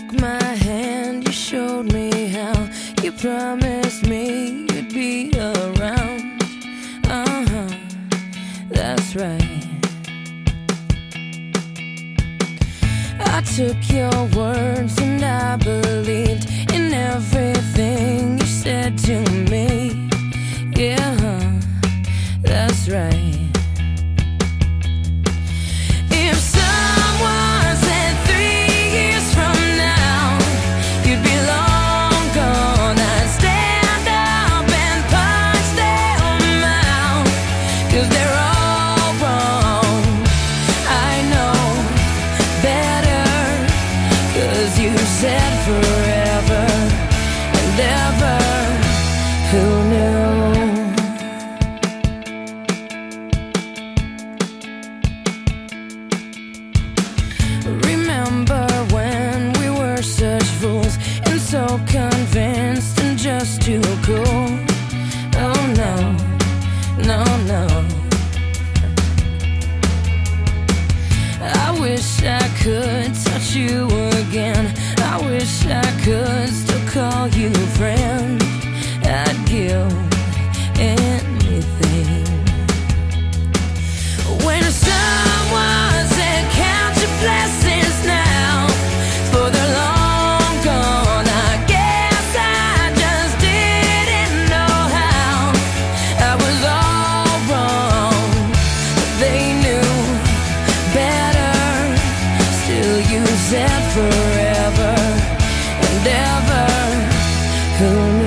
took my hand, you showed me how. You promised me you'd be around. That's right. I took your words and I believed in everything you said to me. Yeah, that's right. If someone said 3 years from now you'd be long gone, I'd stand up and punch them out, 'cause they're all wrong. I know better, 'cause you said forever and ever. Who knew? Remember when we were such fools and so convinced and just too cool? Oh no, no, no. I wish I could touch you again. I wish I could still call you friend. I'd give anything. When someone said count your blessings now, for they're long gone, I guess I just didn't know how. I was all wrong, they knew better. Still you said forever and ever. Who